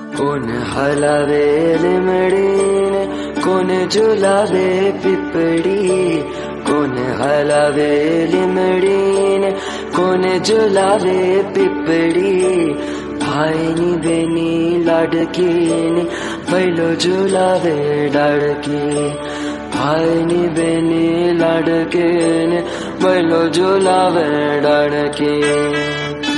कोण हलावे लिमडीने, कोण झुलावे पिपडी. कोण हलावे लिमडीने, कोण झुलावे पिपडी. भाईनी बेनी लाडकीने, बैलो झुलावे डाडकी. भाईनी बेनी लाडकीने, बैलो झुलावे डाडकी.